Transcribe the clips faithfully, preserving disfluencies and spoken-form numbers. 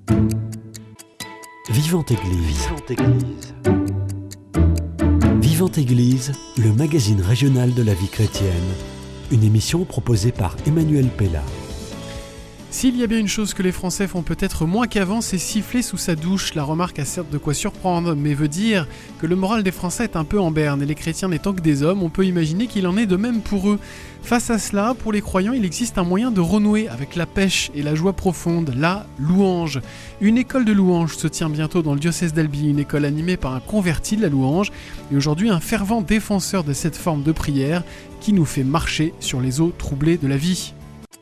Vivante Église. Vivante Église. Vivante Église, le magazine régional de la vie chrétienne. Une émission proposée par Emmanuel Pella. S'il y a bien une chose que les Français font peut-être moins qu'avant, c'est siffler sous sa douche. La remarque a certes de quoi surprendre, mais veut dire que le moral des Français est un peu en berne. Et les chrétiens n'étant que des hommes, on peut imaginer qu'il en est de même pour eux. Face à cela, pour les croyants, il existe un moyen de renouer avec la pêche et la joie profonde, la louange. Une école de louange se tient bientôt dans le diocèse d'Albi, une école animée par un converti de la louange, et aujourd'hui un fervent défenseur de cette forme de prière qui nous fait marcher sur les eaux troublées de la vie.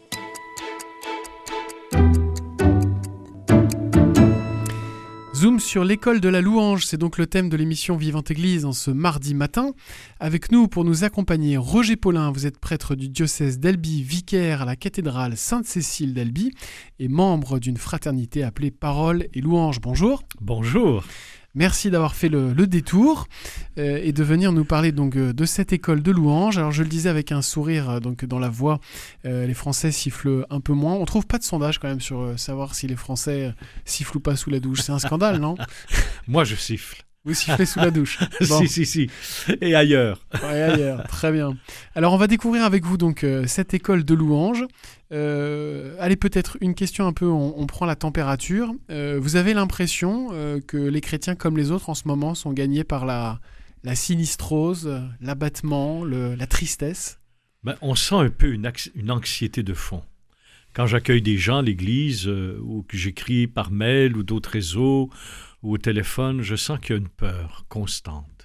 Zoom sur l'école de la louange, c'est donc le thème de l'émission Vivante Église en ce mardi matin. Avec nous pour nous accompagner, Roger Paulin, vous êtes prêtre du diocèse d'Albi, vicaire à la cathédrale Sainte-Cécile d'Albi et membre d'une fraternité appelée Parole et Louange. Bonjour. Bonjour. Merci d'avoir fait le, le détour euh, et de venir nous parler donc euh, de cette école de louange. Alors je le disais avec un sourire euh, donc dans la voix, euh, les Français sifflent un peu moins. On trouve pas de sondage quand même sur euh, savoir si les Français euh, sifflent ou pas sous la douche. C'est un scandale, non ? Moi je siffle. Vous sifflez sous la douche. Bon. Si, si, si. Et ailleurs. Ouais, ailleurs. Très bien. Alors, on va découvrir avec vous donc euh, cette école de louange. Euh, allez, peut-être une question un peu, on, on prend la température. Euh, vous avez l'impression euh, que les chrétiens, comme les autres en ce moment, sont gagnés par la, la sinistrose, l'abattement, le, la tristesse ? Ben, on sent un peu une, ax- une anxiété de fond. Quand j'accueille des gens à l'église, euh, ou que j'écris par mail ou d'autres réseaux, ou au téléphone, je sens qu'il y a une peur constante.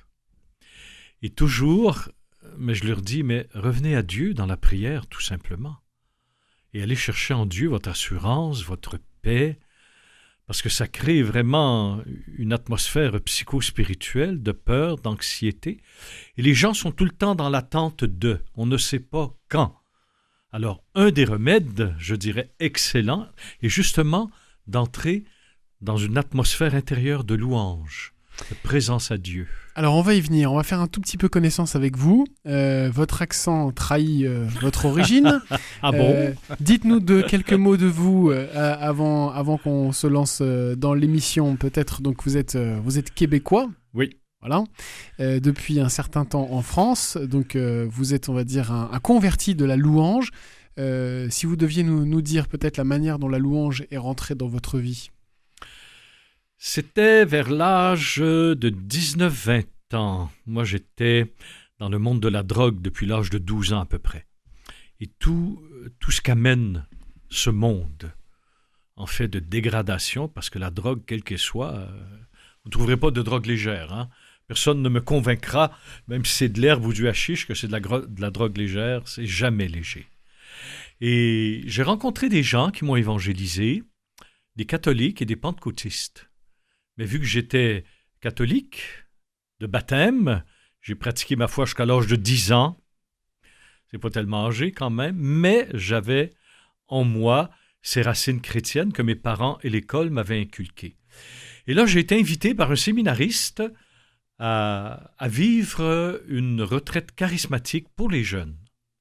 Et toujours, mais je leur dis, mais revenez à Dieu dans la prière, tout simplement. Et allez chercher en Dieu votre assurance, votre paix, parce que ça crée vraiment une atmosphère psycho-spirituelle de peur, d'anxiété. Et les gens sont tout le temps dans l'attente de, on ne sait pas quand. Alors, un des remèdes, je dirais excellent, est justement d'entrer dans une atmosphère intérieure de louange, de présence à Dieu. Alors on va y venir, on va faire un tout petit peu connaissance avec vous. Euh, votre accent trahit euh, votre origine. Ah bon euh, Dites-nous de quelques mots de vous euh, avant, avant qu'on se lance euh, dans l'émission. Peut-être donc vous êtes, euh, vous êtes québécois. Oui. Voilà. Euh, depuis un certain temps en France. Donc euh, vous êtes, on va dire, un, un converti de la louange. Euh, si vous deviez nous, nous dire peut-être la manière dont la louange est rentrée dans votre vie. C'était vers l'âge de dix-neuf vingt ans. Moi, j'étais dans le monde de la drogue depuis l'âge de douze ans à peu près. Et tout, tout ce qu'amène ce monde, en fait, de dégradation, parce que la drogue, quelle qu'elle soit, euh, vous ne trouverez pas de drogue légère. Hein? Personne ne me convaincra, même si c'est de l'herbe ou du hashish, que c'est de la, gro- de la drogue légère. C'est jamais léger. Et j'ai rencontré des gens qui m'ont évangélisé, des catholiques et des pentecôtistes. Mais vu que j'étais catholique, de baptême, j'ai pratiqué ma foi jusqu'à l'âge de dix ans. C'est pas tellement âgé quand même, mais j'avais en moi ces racines chrétiennes que mes parents et l'école m'avaient inculquées. Et là, j'ai été invité par un séminariste à, à vivre une retraite charismatique pour les jeunes.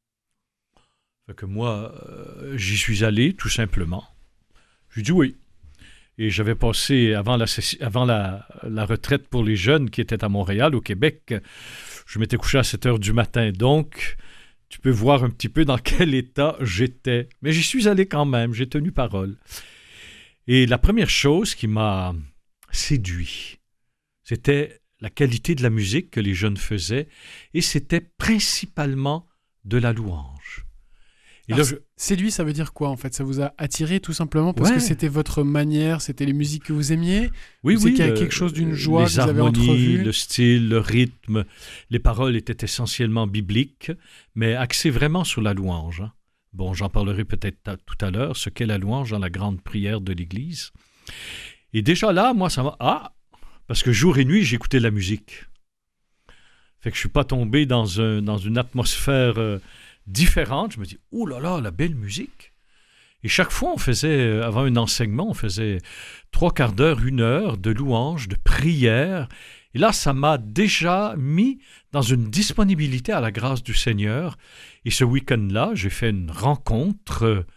Fait que moi, euh, j'y suis allé tout simplement. J'ai dit oui. Et j'avais passé, avant, la, avant la, la retraite pour les jeunes qui étaient à Montréal, au Québec, je m'étais couché à sept heures du matin. Donc, tu peux voir un petit peu dans quel état j'étais. Mais j'y suis allé quand même, j'ai tenu parole. Et la première chose qui m'a séduit, c'était la qualité de la musique que les jeunes faisaient. Et c'était principalement de la louange. Et Alors, là, je... séduit, ça veut dire quoi en fait ? Ça vous a attiré tout simplement parce ouais. que c'était votre manière, c'était les musiques que vous aimiez ? Oui, ou oui. C'est qu'il y a le, quelque chose d'une joie les que vous avez harmonies, entrevue ? le style, le rythme, les paroles étaient essentiellement bibliques, mais axées vraiment sur la louange. Hein. Bon, j'en parlerai peut-être t- tout à l'heure, ce qu'est la louange dans la grande prière de l'Église. Et déjà là, moi, ça m'a... Ah! Parce que jour et nuit, j'écoutais la musique. Fait que je ne suis pas tombé dans, un, dans une atmosphère... Euh, différente, je me dis, oh là là, la belle musique. Et chaque fois, on faisait, avant un enseignement, on faisait trois quarts d'heure, une heure de louange, de prière. Et là, ça m'a déjà mis dans une disponibilité à la grâce du Seigneur. Et ce week-end-là, j'ai fait une rencontre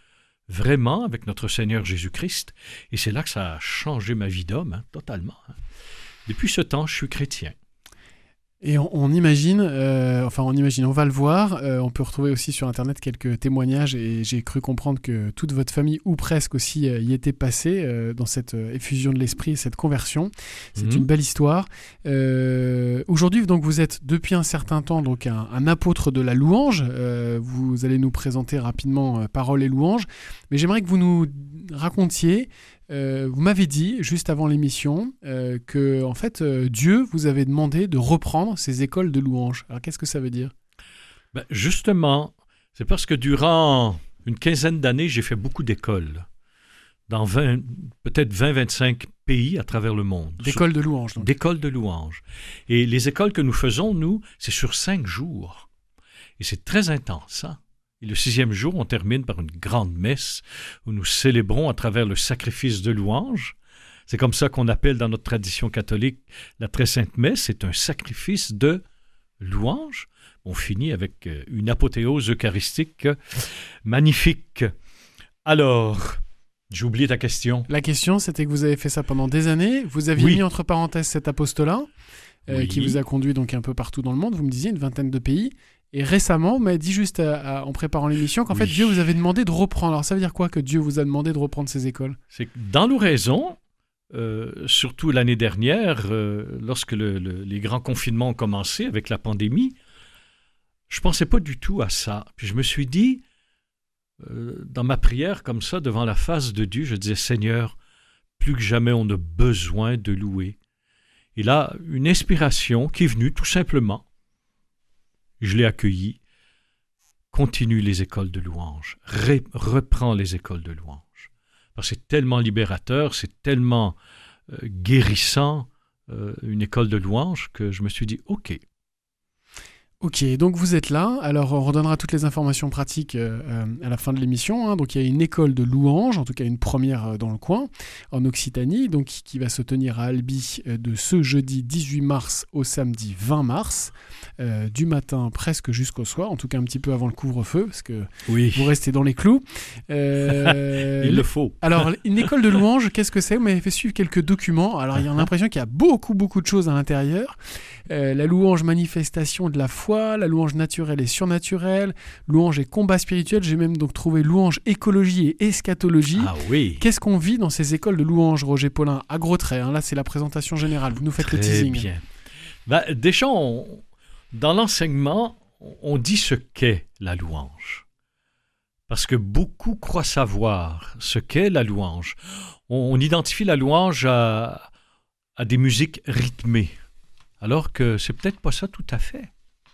vraiment avec notre Seigneur Jésus-Christ. Et c'est là que ça a changé ma vie d'homme, hein, totalement. Hein. Depuis ce temps, je suis chrétien. Et on, on imagine, euh, enfin on imagine, on va le voir, euh, on peut retrouver aussi sur Internet quelques témoignages et j'ai cru comprendre que toute votre famille, ou presque aussi, euh, y était passée euh, dans cette euh, effusion de l'esprit, cette conversion. C'est mmh. une belle histoire. Euh, aujourd'hui, donc, vous êtes depuis un certain temps donc, un, un apôtre de la louange. Euh, vous allez nous présenter rapidement euh, Paroles et louanges. Mais j'aimerais que vous nous racontiez... Euh, vous m'avez dit, juste avant l'émission, euh, que en fait, euh, Dieu vous avait demandé de reprendre ces écoles de louanges. Alors, qu'est-ce que ça veut dire ? Ben, justement, c'est parce que durant une quinzaine d'années, j'ai fait beaucoup d'écoles, dans vingt, peut-être vingt à vingt-cinq pays à travers le monde. D'écoles de louanges, donc. D'écoles de louanges. Et les écoles que nous faisons, nous, c'est sur cinq jours. Et c'est très intense, hein? Et le sixième jour, on termine par une grande messe où nous célébrons à travers le sacrifice de louange. C'est comme ça qu'on appelle dans notre tradition catholique la très sainte messe. C'est un sacrifice de louange. On finit avec une apothéose eucharistique magnifique. Alors, j'ai oublié ta question. La question, c'était que vous avez fait ça pendant des années. Vous aviez oui. mis entre parenthèses cet apostolat euh, oui. qui vous a conduit donc un peu partout dans le monde. Vous me disiez une vingtaine de pays. Et récemment, on m'a dit juste à, à, en préparant l'émission qu'en oui. fait, Dieu vous avait demandé de reprendre. Alors, ça veut dire quoi que Dieu vous a demandé de reprendre ces écoles ? C'est que dans l'oraison, euh, surtout l'année dernière, euh, lorsque le, le, les grands confinements ont commencé avec la pandémie, je ne pensais pas du tout à ça. Puis je me suis dit, euh, dans ma prière comme ça, devant la face de Dieu, je disais, Seigneur, plus que jamais, on a besoin de louer. Et là, une inspiration qui est venue tout simplement. Je l'ai accueilli. Continue les écoles de louange. Ré- reprends les écoles de louange. Parce que c'est tellement libérateur, c'est tellement euh, guérissant, euh, une école de louange, que je me suis dit, OK. Ok, donc vous êtes là. Alors, on redonnera toutes les informations pratiques euh, à la fin de l'émission. Hein. Donc, il y a une école de louanges, en tout cas une première dans le coin, en Occitanie, donc qui va se tenir à Albi euh, de ce jeudi dix-huit mars au samedi vingt mars, euh, du matin presque jusqu'au soir, en tout cas un petit peu avant le couvre-feu, parce que oui. vous restez dans les clous. Euh, il le faut. Alors, une école de louanges, qu'est-ce que c'est ? Vous m'avez fait suivre quelques documents. Alors, il y a l'impression qu'il y a beaucoup, beaucoup de choses à l'intérieur. Euh, la louange, manifestation de la foi, la louange naturelle et surnaturelle, louange et combat spirituel. J'ai même donc trouvé louange, écologie et eschatologie. Ah oui. Qu'est-ce qu'on vit dans ces écoles de louange, Roger Paulin ? À gros traits, hein, là c'est la présentation générale. Vous nous faites Très le teasing. Bien. Ben, déjà, on, dans l'enseignement, on dit ce qu'est la louange. Parce que beaucoup croient savoir ce qu'est la louange. On, on identifie la louange à, à des musiques rythmées. Alors que c'est peut-être pas ça tout à fait.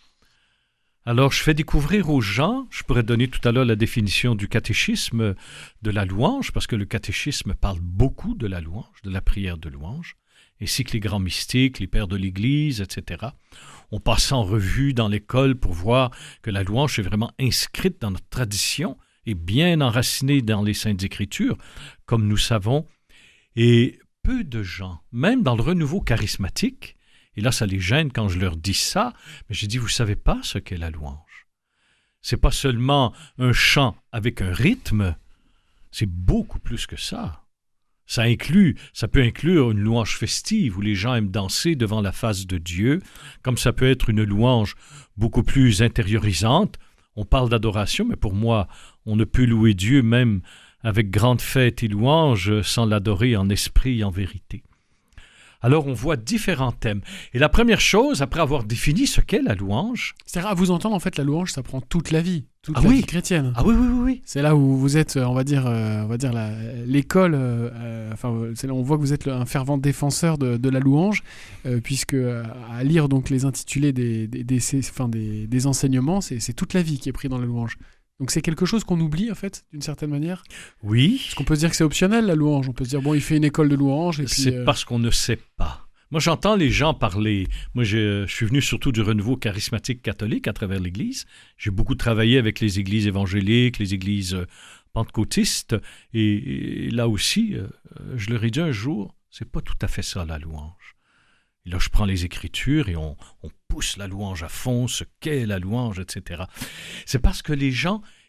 Alors, je fais découvrir aux gens, je pourrais donner tout à l'heure la définition du catéchisme de la louange, parce que le catéchisme parle beaucoup de la louange, de la prière de louange, ainsi que les grands mystiques, les pères de l'Église, et cetera. On passe en revue dans l'école pour voir que la louange est vraiment inscrite dans notre tradition et bien enracinée dans les Saintes Écritures, comme nous savons. Et peu de gens, même dans le renouveau charismatique, et là, ça les gêne quand je leur dis ça, mais j'ai dit, vous ne savez pas ce qu'est la louange. Ce n'est pas seulement un chant avec un rythme, c'est beaucoup plus que ça. Ça inclut, ça peut inclure une louange festive où les gens aiment danser devant la face de Dieu, comme ça peut être une louange beaucoup plus intériorisante. On parle d'adoration, mais pour moi, on ne peut louer Dieu même avec grande fête et louange sans l'adorer en esprit et en vérité. Alors, on voit différents thèmes. Et la première chose, après avoir défini ce qu'est la louange... C'est-à-dire, à vous entendre, en fait, la louange, ça prend toute la vie, toute ah la oui. vie chrétienne. Ah oui, oui, oui, oui. C'est là où vous êtes, on va dire, euh, on va dire la, l'école, euh, enfin, c'est là où on voit que vous êtes un fervent défenseur de, de la louange, euh, puisque euh, à lire donc les intitulés des, des, des, des, enfin, des, des enseignements, c'est, c'est toute la vie qui est prise dans la louange. Donc c'est quelque chose qu'on oublie, en fait, d'une certaine manière. Oui. Parce qu'on peut se dire que c'est optionnel, la louange. On peut se dire, bon, il fait une école de louange, et puis... C'est euh... parce qu'on ne sait pas. Moi, j'entends les gens parler. Moi, je, je suis venu surtout du renouveau charismatique catholique à travers l'Église. J'ai beaucoup travaillé avec les églises évangéliques, les églises pentecôtistes. Et, et là aussi, euh, je leur ai dit un jour, c'est pas tout à fait ça, la louange. Et là, je prends les Écritures et on, on pousse la louange à fond, ce qu'est la louange, et cetera. C'est parce que les gens,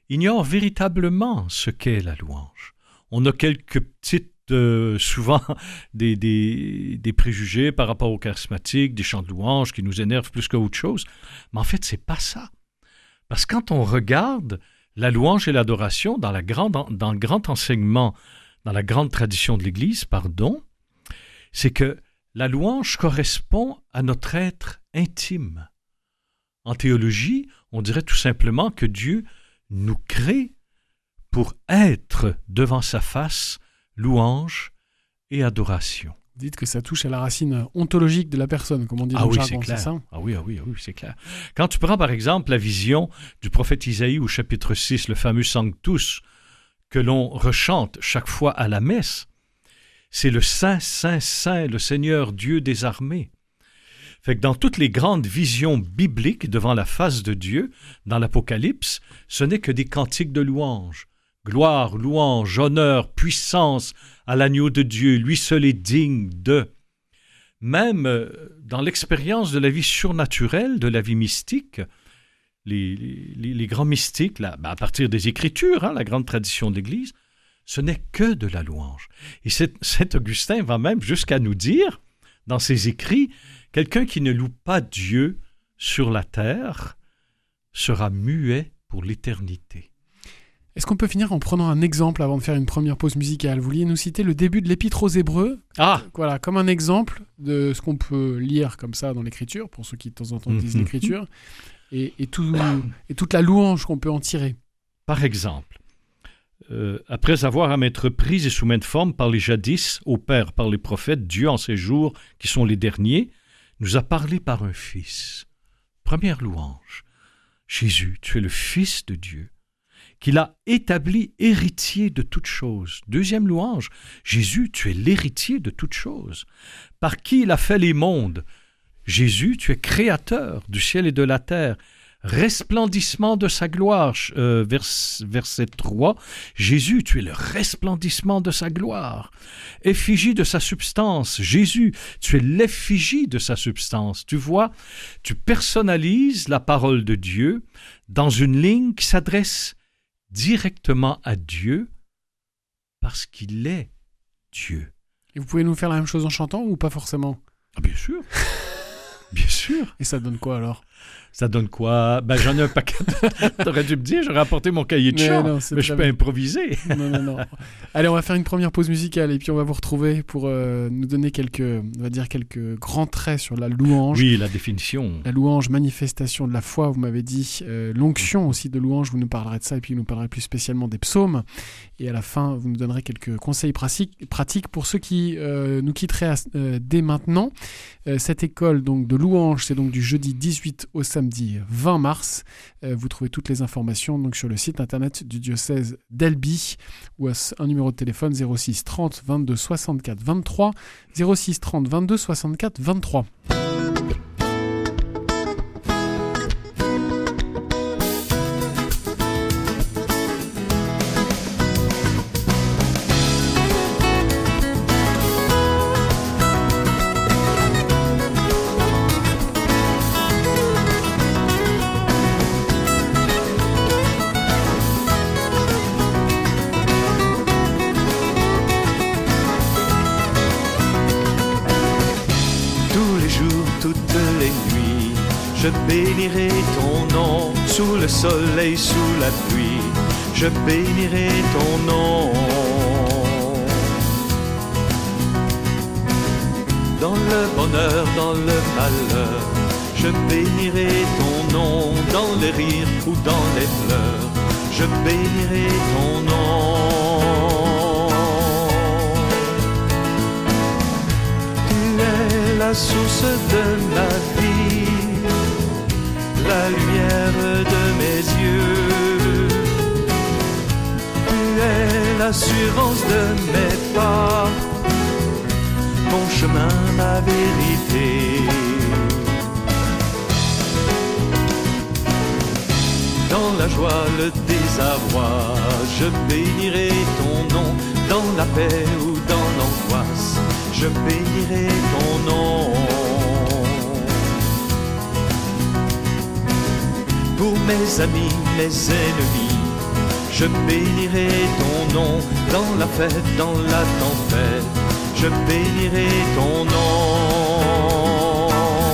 ignorent véritablement ce qu'est la louange. On a quelques petites, euh, souvent, des, des, des préjugés par rapport aux charismatiques, des chants de louange qui nous énervent plus qu'autre chose. Mais en fait, c'est pas ça. Parce que quand on regarde la louange et l'adoration dans, la grande, dans le grand enseignement, dans la grande tradition de l'Église, pardon, c'est que la louange correspond à notre être intime. En théologie, on dirait tout simplement que Dieu nous crée pour être devant sa face, louange et adoration. Vous dites que ça touche à la racine ontologique de la personne, comme on dit dans ah le oui, jargon, c'est clair. c'est ça? Ah oui, ah oui, ah oui, c'est clair. Quand tu prends par exemple la vision du prophète Isaïe au chapitre six, le fameux Sanctus, que l'on rechante chaque fois à la messe, c'est le Saint, Saint, Saint, le Seigneur Dieu des armées. Fait que dans toutes les grandes visions bibliques devant la face de Dieu, dans l'Apocalypse, ce n'est que des cantiques de louange. Gloire, louange, honneur, puissance à l'agneau de Dieu, lui seul est digne de. Même dans l'expérience de la vie surnaturelle, de la vie mystique, les, les, les grands mystiques, là, ben à partir des Écritures, hein, la grande tradition de l'Église, ce n'est que de la louange. Et Saint Augustin va même jusqu'à nous dire, dans ses écrits, quelqu'un qui ne loue pas Dieu sur la terre sera muet pour l'éternité. Est-ce qu'on peut finir en prenant un exemple avant de faire une première pause musicale? Vous vouliez nous citer le début de l'Épître aux Hébreux, ah. voilà, comme un exemple de ce qu'on peut lire comme ça dans l'Écriture, pour ceux qui de temps en temps mmh. lisent l'Écriture, et, et, tout, et toute la louange qu'on peut en tirer. Par exemple, euh, après avoir à m'être prise et sous maintes formes par les jadis, au Père par les prophètes, Dieu en ces jours qui sont les derniers, nous a parlé par un Fils. Première louange. Jésus, tu es le Fils de Dieu, qu'il a établi héritier de toutes choses. Deuxième louange. Jésus, tu es l'héritier de toutes choses. Par qui il a fait les mondes? Jésus, tu es créateur du ciel et de la terre. Resplendissement de sa gloire, euh, vers, verset trois. Jésus, tu es le resplendissement de sa gloire. Effigie de sa substance. Jésus, tu es l'effigie de sa substance. Tu vois, tu personnalises la parole de Dieu dans une ligne qui s'adresse directement à Dieu parce qu'il est Dieu. Et vous pouvez nous faire la même chose en chantant ou pas forcément? Ah, bien sûr. Bien sûr. Et ça donne quoi alors? Ça donne quoi? Ben, j'en ai un paquet. T'aurais dû me dire, j'aurais apporté mon cahier de chant. Mais, mais je peux bien improviser. Non, non, non. Allez, on va faire une première pause musicale et puis on va vous retrouver pour euh, nous donner quelques, on va dire quelques grands traits sur la louange. Oui, la définition. La louange, manifestation de la foi, vous m'avez dit. Euh, l'onction aussi de louange, vous nous parlerez de ça et puis vous nous parlerez plus spécialement des psaumes. Et à la fin, vous nous donnerez quelques conseils pratiques, pratiques pour ceux qui euh, nous quitteraient à, euh, dès maintenant. Euh, cette école donc de louange, c'est donc du jeudi dix-huit au samedi vingt mars. Euh, vous trouvez toutes les informations donc sur le site internet du diocèse d'Albi ou à un numéro de téléphone zéro six trente vingt-deux soixante-quatre vingt-trois zéro six trente vingt-deux soixante-quatre vingt-trois. Je bénirai ton nom sous le soleil, sous la pluie. Je bénirai ton nom. Dans le bonheur, dans le malheur, je bénirai ton nom. Dans les rires ou dans les pleurs, je bénirai ton nom. Tu es la source de ma vie, la lumière de mes yeux. Tu es l'assurance de mes pas, mon chemin, ma vérité. Dans la joie, le désarroi, je bénirai ton nom. Dans la paix ou dans l'angoisse, je bénirai ton nom. Pour mes amis, mes ennemis, Je bénirai ton nom dans la fête, dans la tempête. Je bénirai ton nom.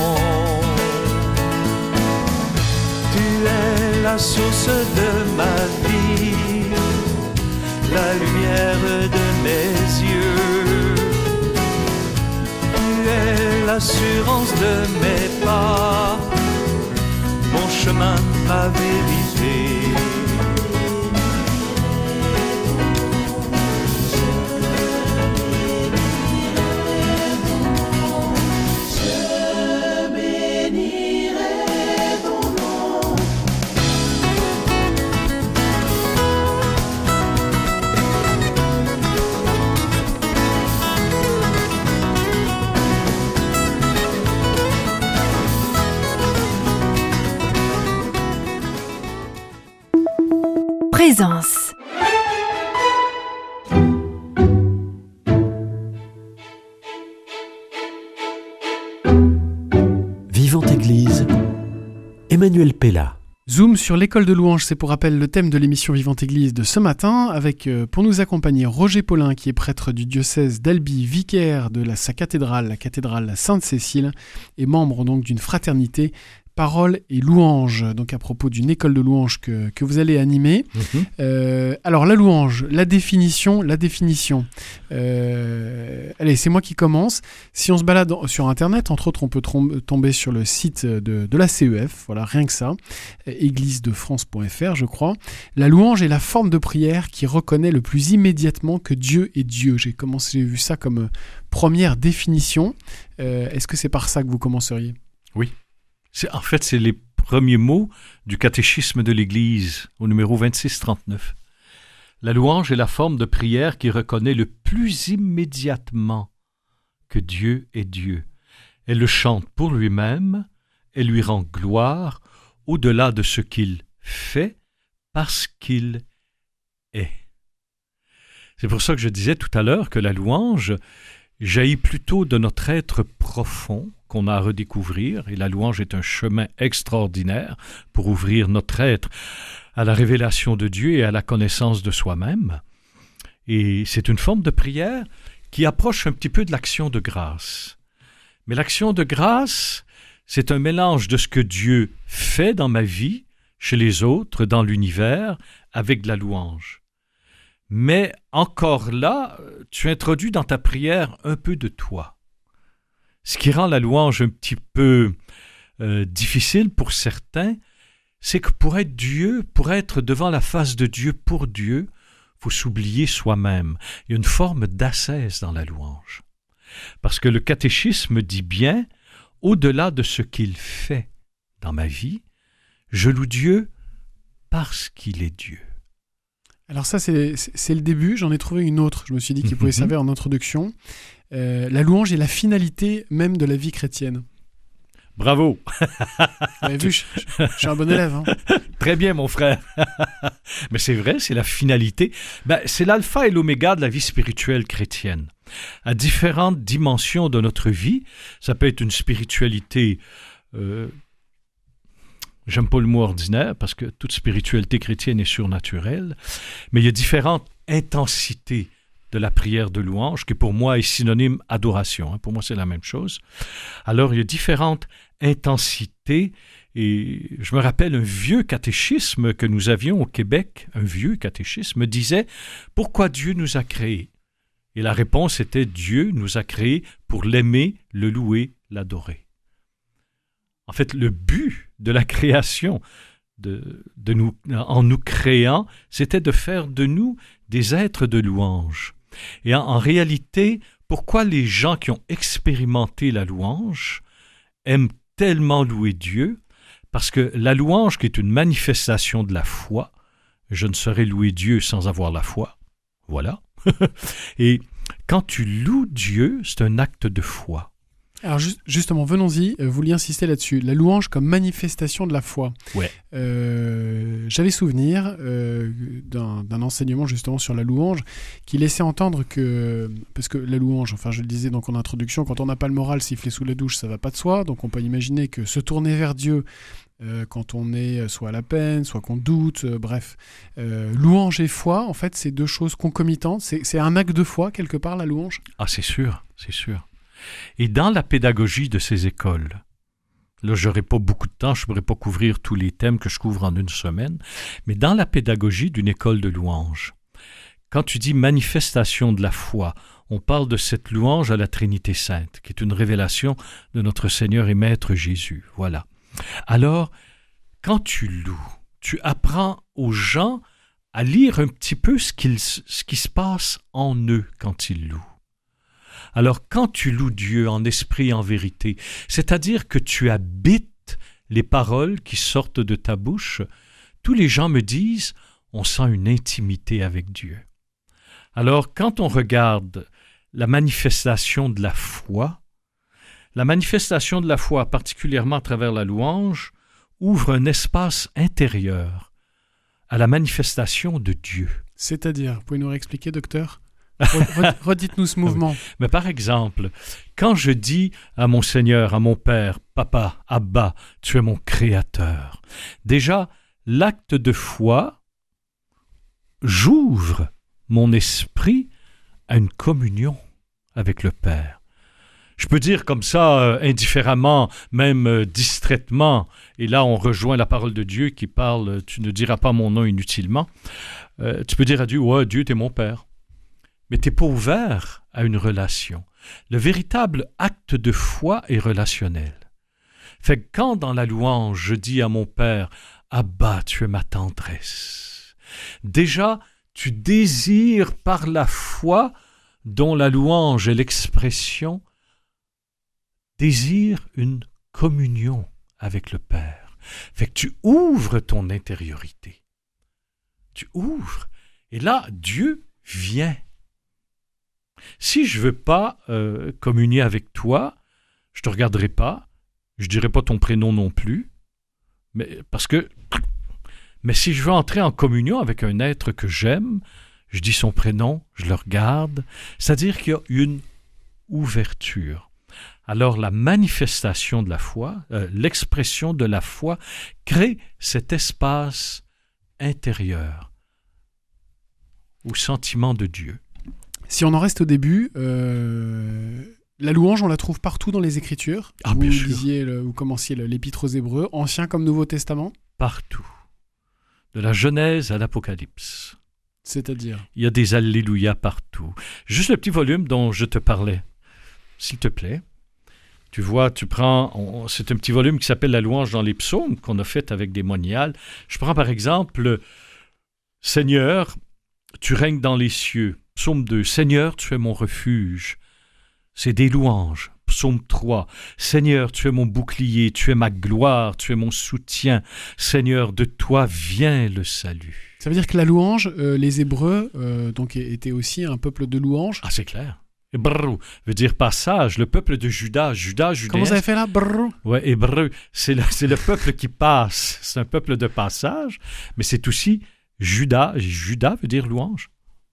Tu es la source de ma vie, la lumière de mes yeux. Tu es l'assurance de mes pas, mon chemin, ma vérité. Présence. Vivante Église, Emmanuel Pella. Zoom sur l'école de louanges, c'est pour rappel le thème de l'émission Vivante Église de ce matin, avec euh, pour nous accompagner Roger Paulin, qui est prêtre du diocèse d'Albi, vicaire de la, sa cathédrale, la cathédrale Sainte-Cécile, et membre donc d'une fraternité Parole et louange, donc à propos d'une école de louange que, que vous allez animer. Mmh. Euh, alors la louange, la définition, la définition. Euh, allez, c'est moi qui commence. Si on se balade sur Internet, entre autres, on peut trom- tomber sur le site de, de la C E F, voilà, rien que ça, église de france point f r, je crois. La louange est la forme de prière qui reconnaît le plus immédiatement que Dieu est Dieu. J'ai commencé, j'ai vu ça comme première définition. Euh, est-ce que c'est par ça que vous commenceriez ? Oui. C'est, en fait, c'est les premiers mots du catéchisme de l'Église, au numéro vingt-six trente-neuf. La louange est la forme de prière qui reconnaît le plus immédiatement que Dieu est Dieu. Elle le chante pour lui-même, elle lui rend gloire au-delà de ce qu'il fait, parce qu'il est. C'est pour ça que je disais tout à l'heure que la louange jaillit plutôt de notre être profond, qu'on a à redécouvrir, et la louange est un chemin extraordinaire pour ouvrir notre être à la révélation de Dieu et à la connaissance de soi-même. Et c'est une forme de prière qui approche un petit peu de l'action de grâce. Mais l'action de grâce, c'est un mélange de ce que Dieu fait dans ma vie, chez les autres, dans l'univers, avec de la louange. Mais encore là, tu introduis dans ta prière un peu de toi. Ce qui rend la louange un petit peu euh, difficile pour certains, c'est que pour être Dieu, pour être devant la face de Dieu, pour Dieu, il faut s'oublier soi-même. Il y a une forme d'ascèse dans la louange. Parce que le catéchisme dit bien, au-delà de ce qu'il fait dans ma vie, je loue Dieu parce qu'il est Dieu. Alors ça, c'est, c'est le début. J'en ai trouvé une autre. Je me suis dit qu'il pouvait servir en introduction. Euh, la louange est la finalité même de la vie chrétienne. Bravo. Vous avez vu, je, je, je suis un bon élève. Hein. Très bien, mon frère. Mais c'est vrai, c'est la finalité. Ben, c'est l'alpha et l'oméga de la vie spirituelle chrétienne. À différentes dimensions de notre vie, ça peut être une spiritualité... Euh, J'aime pas le mot ordinaire parce que toute spiritualité chrétienne est surnaturelle, mais il y a différentes intensités de la prière de louange qui pour moi est synonyme adoration. Pour moi, c'est la même chose. Alors, il y a différentes intensités et je me rappelle un vieux catéchisme que nous avions au Québec, un vieux catéchisme disait « Pourquoi Dieu nous a créés ?» Et la réponse était « Dieu nous a créés pour l'aimer, le louer, l'adorer. » En fait, le but de la création, de, de nous, en nous créant, c'était de faire de nous des êtres de louange. Et en, en réalité, pourquoi les gens qui ont expérimenté la louange aiment tellement louer Dieu? Parce que la louange, qui est une manifestation de la foi, je ne saurais louer Dieu sans avoir la foi. Voilà. Et quand tu loues Dieu, c'est un acte de foi. Alors juste, justement, venons-y, vous vouliez insister là-dessus, la louange comme manifestation de la foi. Ouais. Euh, j'avais souvenir euh, d'un, d'un enseignement justement sur la louange qui laissait entendre que, parce que la louange, enfin je le disais donc en introduction, quand on n'a pas le moral, siffler sous la douche, ça va pas de soi, donc on peut imaginer que se tourner vers Dieu, euh, quand on est soit à la peine, soit qu'on doute, euh, bref. Euh, louange et foi, en fait, c'est deux choses concomitantes. C'est, c'est un acte de foi, quelque part, la louange? Ah, c'est sûr, c'est sûr. Et dans la pédagogie de ces écoles, là, je n'aurai pas beaucoup de temps, je ne pourrai pas couvrir tous les thèmes que je couvre en une semaine, mais dans la pédagogie d'une école de louange, quand tu dis manifestation de la foi, on parle de cette louange à la Trinité Sainte, qui est une révélation de notre Seigneur et Maître Jésus. Voilà. Alors, quand tu loues, tu apprends aux gens à lire un petit peu ce, qu'il, ce qui se passe en eux quand ils louent. Alors, quand tu loues Dieu en esprit et en vérité, c'est-à-dire que tu habites les paroles qui sortent de ta bouche, tous les gens me disent, on sent une intimité avec Dieu. Alors, quand on regarde la manifestation de la foi, la manifestation de la foi, particulièrement à travers la louange, ouvre un espace intérieur à la manifestation de Dieu. C'est-à-dire, vous pouvez nous réexpliquer, docteur? Redites-nous ce mouvement. Mais par exemple, quand je dis à mon Seigneur, à mon Père, Papa, Abba, tu es mon Créateur, déjà, l'acte de foi, j'ouvre mon esprit à une communion avec le Père. Je peux dire comme ça, euh, indifféremment, même euh, distraitement, et là on rejoint la parole de Dieu qui parle « Tu ne diras pas mon nom inutilement euh, », tu peux dire à Dieu « Ouais, Dieu, t'es mon Père ». Mais tu n'es pas ouvert à une relation. Le véritable acte de foi est relationnel. Fait que quand dans la louange, je dis à mon Père « Abba, tu es ma tendresse », déjà, tu désires par la foi, dont la louange est l'expression, désire une communion avec le Père. Fait que tu ouvres ton intériorité. Tu ouvres. Et là, Dieu vient. Si je ne veux pas euh, communier avec toi, je ne te regarderai pas, je ne dirai pas ton prénom non plus, mais parce que... Mais si je veux entrer en communion avec un être que j'aime, je dis son prénom, je le regarde, c'est-à-dire qu'il y a une ouverture. Alors la manifestation de la foi, euh, l'expression de la foi, crée cet espace intérieur au sentiment de Dieu. Si on en reste au début, euh, la louange, on la trouve partout dans les Écritures. Ah, vous bien sûr. disiez, le, vous commenciez le, l'Épître aux Hébreux, Ancien comme Nouveau Testament. Partout. De la Genèse à l'Apocalypse. C'est-à-dire? Il y a des alléluia partout. Juste le petit volume dont je te parlais, s'il te plaît. Tu vois, tu prends, on, c'est un petit volume qui s'appelle La louange dans les psaumes, qu'on a fait avec des moniales. Je prends par exemple, Seigneur, tu règnes dans les cieux. Psaume deux, Seigneur, tu es mon refuge. C'est des louanges. Psaume trois, Seigneur, tu es mon bouclier, tu es ma gloire, tu es mon soutien. Seigneur, de toi vient le salut. Ça veut dire que la louange, euh, les Hébreux, euh, donc, étaient aussi un peuple de louange. Ah, c'est clair. Hébreu veut dire passage, le peuple de Juda, Juda, Judéen. Comment ça fait là? Brrr. Ouais, hébreu, c'est le, c'est le peuple qui passe, c'est un peuple de passage, mais c'est aussi Juda, Juda veut dire louange.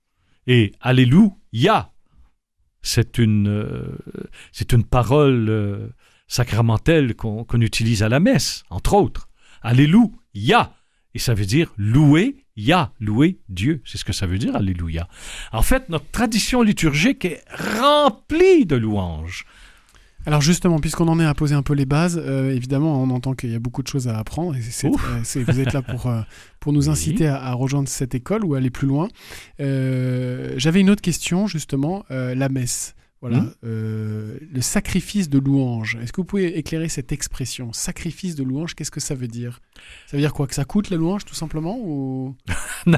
Et Alléluia, c'est une, euh, c'est une parole euh, sacramentelle qu'on, qu'on utilise à la messe, entre autres. Alléluia, et ça veut dire louer, ya, louer Dieu, c'est ce que ça veut dire, Alléluia. En fait, notre tradition liturgique est remplie de louanges. Alors justement, puisqu'on en est à poser un peu les bases, euh, évidemment, on entend qu'il y a beaucoup de choses à apprendre. Et c'est, c'est, euh, c'est, vous êtes là pour, euh, pour nous inciter oui. à, à rejoindre cette école ou aller plus loin. Euh, j'avais une autre question, justement, euh, la messe. Voilà, mmh. euh, le sacrifice de louange. Est-ce que vous pouvez éclairer cette expression, sacrifice de louange? Qu'est-ce que ça veut dire? Ça veut dire quoi? Que ça coûte la louange, tout simplement, ou... Non,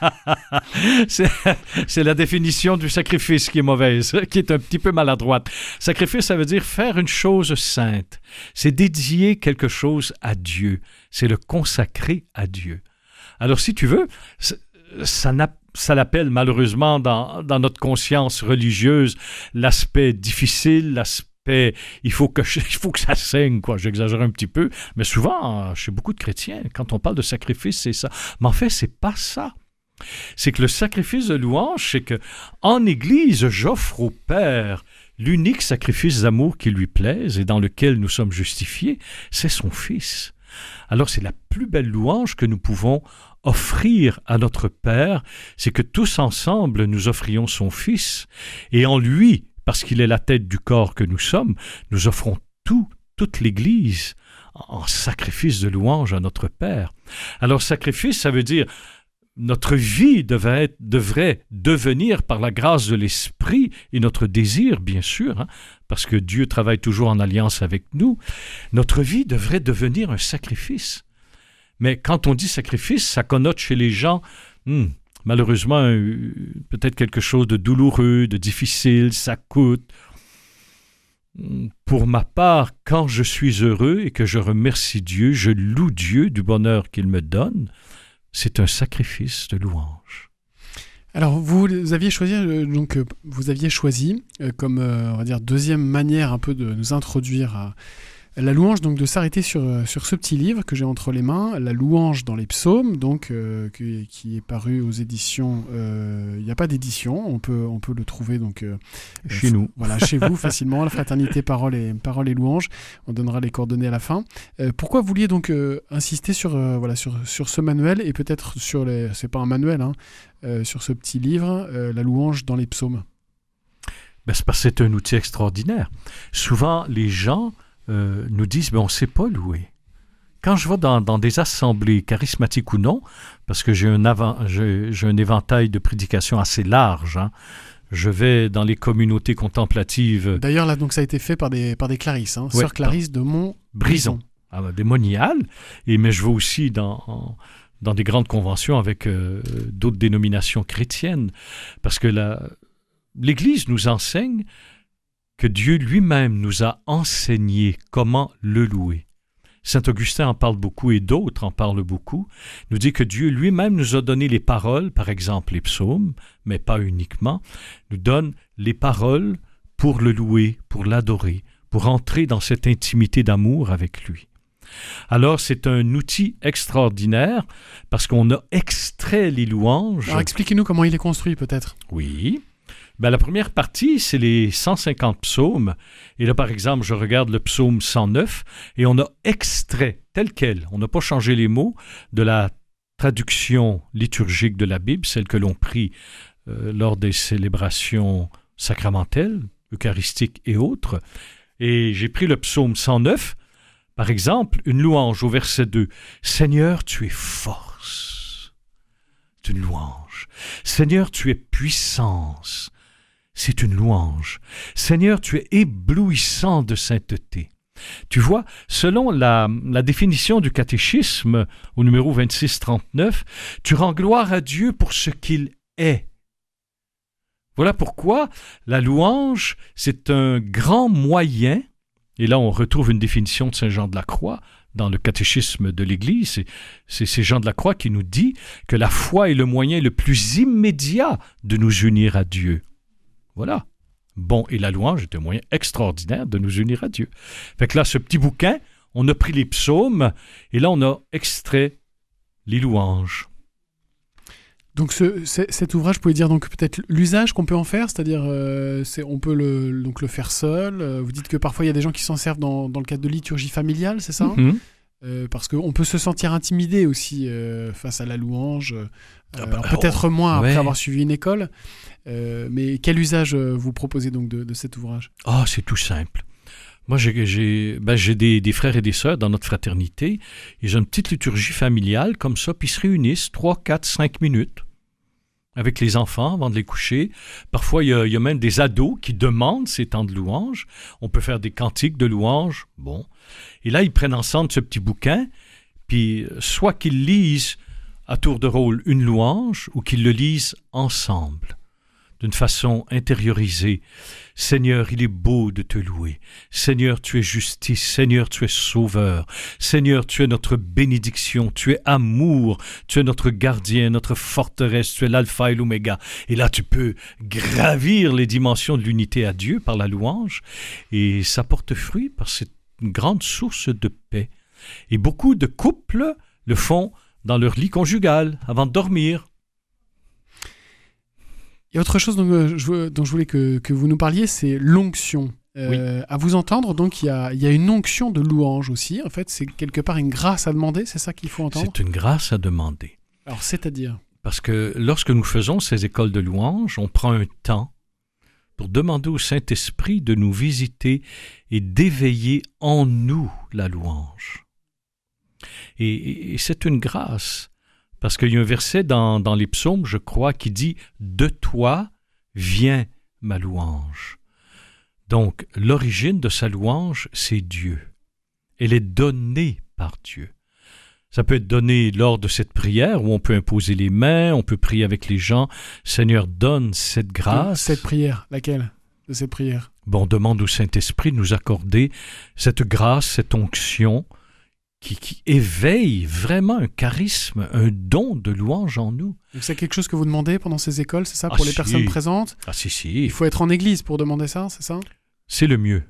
c'est, c'est la définition du sacrifice qui est mauvaise, qui est un petit peu maladroite. Sacrifice, ça veut dire faire une chose sainte. C'est dédier quelque chose à Dieu. C'est le consacrer à Dieu. Alors, si tu veux, ça n'a Ça l'appelle malheureusement dans, dans notre conscience religieuse l'aspect difficile, l'aspect il faut que il faut que ça saigne, quoi. J'exagère un petit peu, mais souvent chez beaucoup de chrétiens, quand on parle de sacrifice, c'est ça. Mais en fait, c'est pas ça. C'est que le sacrifice de louange, c'est que en Église, j'offre au Père l'unique sacrifice d'amour qui lui plaise et dans lequel nous sommes justifiés, c'est son Fils. Alors c'est la plus belle louange que nous pouvons offrir à notre Père, c'est que tous ensemble nous offrions son Fils, et en lui, parce qu'il est la tête du corps que nous sommes, nous offrons tout, toute l'Église en sacrifice de louange à notre Père. Alors sacrifice, ça veut dire notre vie devait être, devrait devenir par la grâce de l'Esprit et notre désir, bien sûr, hein, parce que Dieu travaille toujours en alliance avec nous, notre vie devrait devenir un sacrifice. Mais quand on dit sacrifice, ça connote chez les gens, hmm, malheureusement, euh, peut-être quelque chose de douloureux, de difficile, ça coûte. Pour ma part, quand je suis heureux et que je remercie Dieu, je loue Dieu du bonheur qu'il me donne, c'est un sacrifice de louange. Alors, vous, vous aviez choisi, euh, donc, euh, vous aviez choisi euh, comme, euh, on va dire, deuxième manière un peu de nous introduire à la louange, donc de s'arrêter sur, sur ce petit livre que j'ai entre les mains, La louange dans les psaumes, donc, euh, qui, qui est paru aux éditions, il euh, n'y a pas d'édition, on peut, on peut le trouver donc, euh, chez euh, nous. Voilà, chez vous facilement, la Fraternité Parole et, Parole et Louange, on donnera les coordonnées à la fin. Euh, pourquoi vous vouliez donc euh, insister sur, euh, voilà, sur, sur ce manuel et peut-être sur les, c'est pas un manuel, hein, euh, sur ce petit livre, euh, La louange dans les psaumes? Ben, c'est parce que c'est un outil extraordinaire. Souvent, les gens Euh, nous disent ben, on ne sait pas louer. Quand je vais dans, dans des assemblées charismatiques ou non, parce que j'ai un, avant, j'ai, j'ai un éventail de prédications assez large, hein, je vais dans les communautés contemplatives. D'ailleurs, là, donc, ça a été fait par des, par des Clarisses, hein, ouais, Sœur Clarisse de Montbrison. Ah, ben, des moniales, et, mais je vais aussi dans, en, dans des grandes conventions avec euh, d'autres dénominations chrétiennes, parce que la, l'Église nous enseigne que Dieu lui-même nous a enseigné comment le louer. Saint Augustin en parle beaucoup et d'autres en parlent beaucoup, nous dit que Dieu lui-même nous a donné les paroles, par exemple les psaumes, mais pas uniquement, nous donne les paroles pour le louer, pour l'adorer, pour entrer dans cette intimité d'amour avec lui. Alors, c'est un outil extraordinaire parce qu'on a extrait les louanges. Alors, expliquez-nous comment il est construit, peut-être. Oui. Ben, la première partie, c'est les cent cinquante psaumes. Et là, par exemple, je regarde le psaume cent neuf et on a extrait, tel quel, on n'a pas changé les mots, de la traduction liturgique de la Bible, celle que l'on prie euh, lors des célébrations sacramentelles, eucharistiques et autres. Et j'ai pris le psaume cent neuf, par exemple, une louange au verset deux. « Seigneur, tu es force. » C'est une louange. « Seigneur, tu es puissance. » C'est une louange. Seigneur, tu es éblouissant de sainteté. Tu vois, selon la, la définition du catéchisme au numéro vingt-six trente-neuf, tu rends gloire à Dieu pour ce qu'il est. Voilà pourquoi la louange, c'est un grand moyen, et là on retrouve une définition de saint Jean de la Croix dans le catéchisme de l'Église, c'est, c'est, c'est Jean de la Croix qui nous dit que la foi est le moyen le plus immédiat de nous unir à Dieu. Voilà. Bon, et la louange est un moyen extraordinaire de nous unir à Dieu. Fait que là, ce petit bouquin, on a pris les psaumes, et là, on a extrait les louanges. Donc, ce, cet ouvrage, vous pouvez dire donc peut-être l'usage qu'on peut en faire, c'est-à-dire euh, c'est, on peut le, donc le faire seul. Euh, vous dites que parfois, il y a des gens qui s'en servent dans, dans le cadre de liturgie familiale, c'est ça? Mm-hmm. Euh, parce qu'on peut se sentir intimidé aussi euh, face à la louange, euh, ah bah, peut-être moins après ouais. avoir suivi une école. Euh, mais quel usage euh, vous proposez donc de, de cet ouvrage? Ah, oh, c'est tout simple. Moi, j'ai, j'ai, ben, j'ai des, des frères et des sœurs dans notre fraternité. Ils ont une petite liturgie familiale comme ça, puis ils se réunissent trois, quatre, cinq minutes avec les enfants avant de les coucher. Parfois, il y a, il y a même des ados qui demandent ces temps de louange. On peut faire des cantiques de louange. Bon. Et là, ils prennent ensemble ce petit bouquin, puis soit qu'ils lisent à tour de rôle une louange ou qu'ils le lisent ensemble, d'une façon intériorisée. Seigneur, il est beau de te louer. Seigneur, tu es justice. Seigneur, tu es sauveur. Seigneur, tu es notre bénédiction. Tu es amour. Tu es notre gardien, notre forteresse. Tu es l'alpha et l'oméga. Et là, tu peux gravir les dimensions de l'unité à Dieu par la louange. Et ça porte fruit parce que c'est une grande source de paix. Et beaucoup de couples le font dans leur lit conjugal avant de dormir. Il y a autre chose dont je, dont je voulais que, que vous nous parliez, c'est l'onction. Euh, oui. À vous entendre, donc, il y a, y a une onction de louange aussi. En fait, c'est quelque part une grâce à demander, c'est ça qu'il faut entendre? C'est une grâce à demander. Alors, c'est-à-dire? Parce que lorsque nous faisons ces écoles de louange, on prend un temps pour demander au Saint-Esprit de nous visiter et d'éveiller en nous la louange. Et, et, et c'est une grâce, parce qu'il y a un verset dans, dans les psaumes, je crois, qui dit « De toi vient ma louange ». Donc, l'origine de sa louange, c'est Dieu. Elle est donnée par Dieu. Ça peut être donné lors de cette prière où on peut imposer les mains, on peut prier avec les gens. Seigneur, donne cette grâce. Cette prière, laquelle de cette prière? Bon, on demande au Saint-Esprit de nous accorder cette grâce, cette onction qui, qui éveille vraiment un charisme, un don de louange en nous. Donc c'est quelque chose que vous demandez pendant ces écoles, c'est ça, ah, pour les si. personnes présentes? Ah si, si. Il faut être en église pour demander ça, c'est ça? C'est le mieux.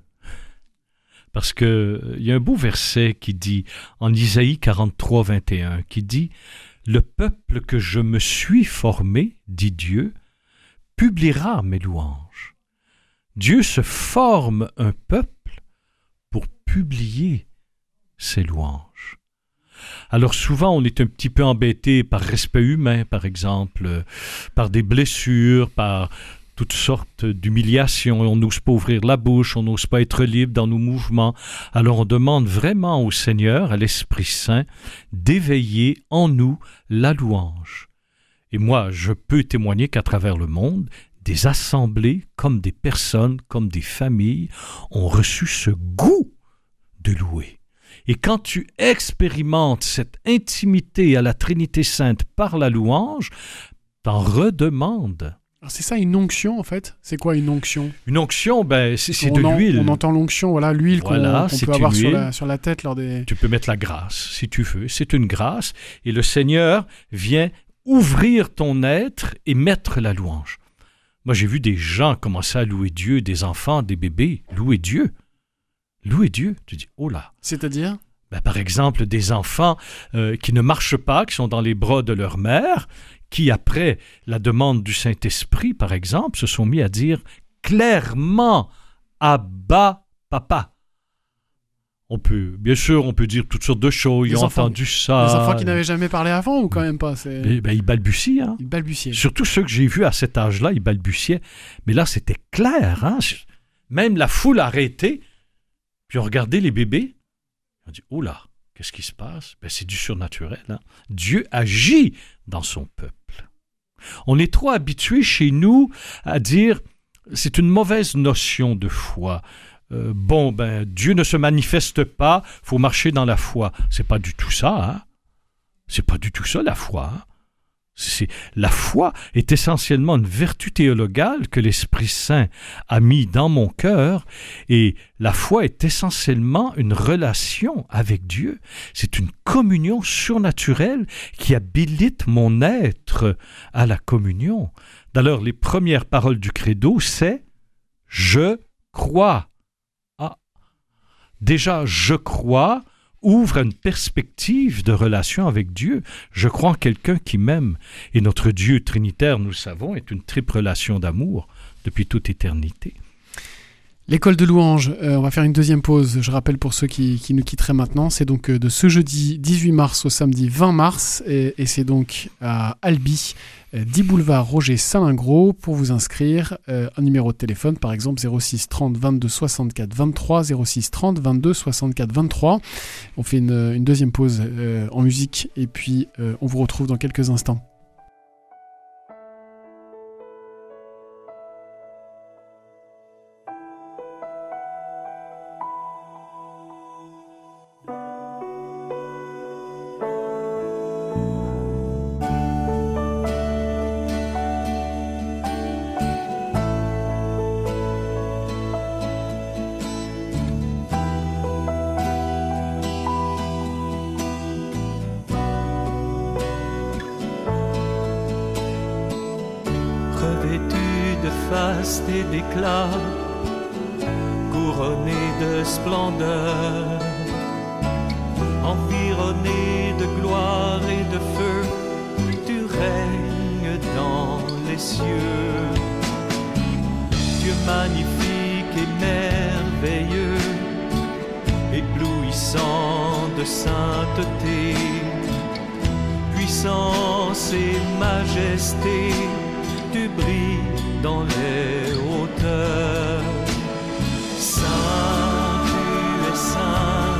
Parce qu'il y a un beau verset qui dit, en Isaïe quarante-trois, vingt et un, qui dit « Le peuple que je me suis formé, dit Dieu, publiera mes louanges. » Dieu se forme un peuple pour publier ses louanges. Alors souvent, on est un petit peu embêté par respect humain, par exemple, par des blessures, par toutes sortes d'humiliations. On n'ose pas ouvrir la bouche, on n'ose pas être libre dans nos mouvements. Alors on demande vraiment au Seigneur, à l'Esprit Saint, d'éveiller en nous la louange. Et moi, je peux témoigner qu'à travers le monde, des assemblées, comme des personnes, comme des familles, ont reçu ce goût de louer. Et quand tu expérimentes cette intimité à la Trinité Sainte par la louange, t'en redemandes. Alors c'est ça une onction en fait? C'est quoi une onction? Une onction, ben, c'est, c'est de en, l'huile. On entend l'onction, voilà, l'huile voilà, qu'on, qu'on peut avoir sur la, sur la tête lors des... Tu peux mettre la grâce, si tu veux. C'est une grâce. Et le Seigneur vient ouvrir ton être et mettre la louange. Moi, j'ai vu des gens commencer à louer Dieu, des enfants, des bébés, louer Dieu. Louer Dieu. Tu dis, oh là. C'est-à-dire? Ben, par exemple, des enfants euh, qui ne marchent pas, qui sont dans les bras de leur mère, qui, après la demande du Saint-Esprit, par exemple, se sont mis à dire clairement « Abba, papa ». On peut, bien sûr, on peut dire toutes sortes de choses, ils ont enfants, entendu ça. Des enfants qui n'avaient jamais parlé avant ou quand même pas? C'est... Ben, ben, ils balbutient. Hein? Ils balbutiaient. Surtout ceux que j'ai vus à cet âge-là, ils balbutiaient. Mais là, c'était clair. Hein? Même la foule a arrêté, puis on regardait les bébés. On dit, oh là, qu'est-ce qui se passe? Ben, c'est du surnaturel. Hein? Dieu agit dans son peuple. On est trop habitués chez nous à dire, c'est une mauvaise notion de foi. Euh, bon, ben, Dieu ne se manifeste pas, il faut marcher dans la foi. C'est pas du tout ça, hein? C'est pas du tout ça, la foi. Hein? C'est, la foi est essentiellement une vertu théologale que l'Esprit Saint a mis dans mon cœur, et la foi est essentiellement une relation avec Dieu. C'est une communion surnaturelle qui habilite mon être à la communion. D'ailleurs, les premières paroles du credo, c'est « Je crois ». Ah, déjà, je crois ouvre une perspective de relation avec Dieu. Je crois en quelqu'un qui m'aime. Et notre Dieu trinitaire, nous le savons, est une triple relation d'amour depuis toute éternité. L'école de louange, euh, on va faire une deuxième pause, je rappelle pour ceux qui, qui nous quitteraient maintenant, c'est donc euh, de ce jeudi dix-huit mars au samedi vingt mars, et, et c'est donc à Albi, euh, dix boulevard Roger Salingros. Pour vous inscrire, euh, un numéro de téléphone par exemple zéro six trente vingt-deux soixante-quatre vingt-trois, zéro six trente vingt-deux soixante-quatre vingt-trois. On fait une, une deuxième pause euh, en musique et puis euh, on vous retrouve dans quelques instants. Et d'éclat, couronné de splendeur, environné de gloire et de feu, tu règnes dans les cieux. Dieu magnifique et merveilleux, merveilleux, éblouissant de sainteté, puissance et majesté, tu brilles dans les hauteurs. Saint, tu es saint,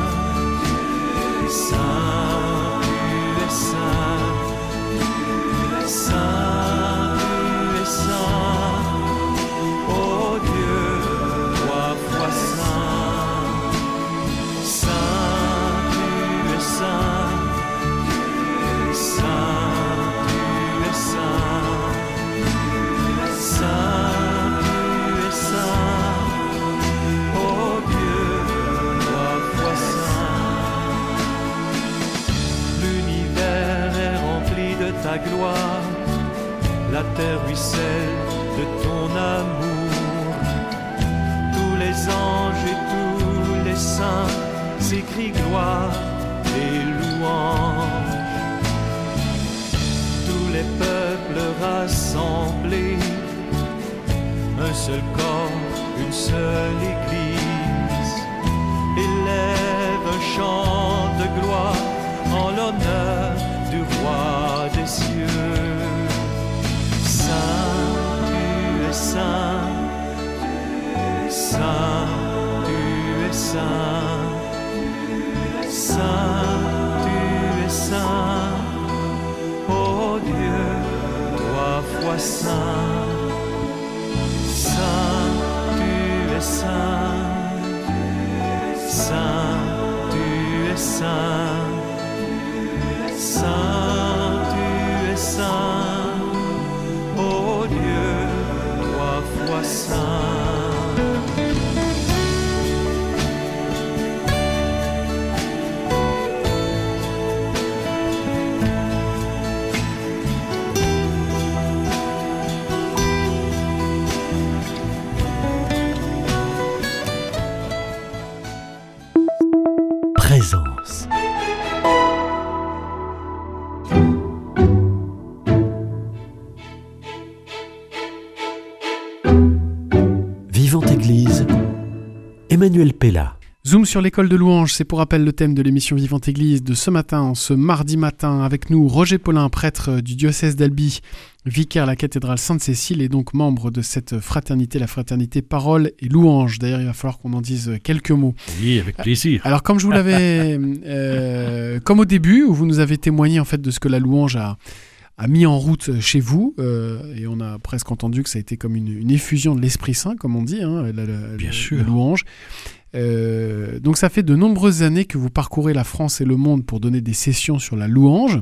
saint, tu es saint, saint, tu es saint, ô Dieu, trois fois saint. Saint, tu es saint, saint, tu es saint, saint, tu es saint, ô Dieu, trois fois saint. L'univers est rempli de ta gloire, la terre ruisselle de ton amour. Tous les anges et tous les saints s'écrient gloire et louange. Tous les peuples rassemblés, un seul corps, une seule église, élève un chant de gloire en l'honneur du roi des cieux. Saint, tu es saint, saint, tu es saint, saint, tu es saint, ô Dieu, trois fois saint. Saint, tu es saint, saint, tu es saint, saint, tu es saint, ô Dieu, trois fois saint. Présence. Vivante Église, Emmanuel Pella. Zoom sur l'école de louanges, c'est pour rappel le thème de l'émission Vivante Église de ce matin, ce mardi matin, avec nous Roger Paulin, prêtre du diocèse d'Albi, vicaire à la cathédrale Sainte-Cécile et donc membre de cette fraternité, la fraternité Parole et Louange. D'ailleurs, il va falloir qu'on en dise quelques mots. Oui, avec plaisir. Alors, comme je vous l'avais, euh, comme au début, où vous nous avez témoigné en fait de ce que la louange a, a mis en route chez vous, euh, et on a presque entendu que ça a été comme une, une effusion de l'Esprit Saint, comme on dit, hein, la, la, Bien la, sûr. la louange. Euh, donc ça fait de nombreuses années que vous parcourez la France et le monde pour donner des sessions sur la louange.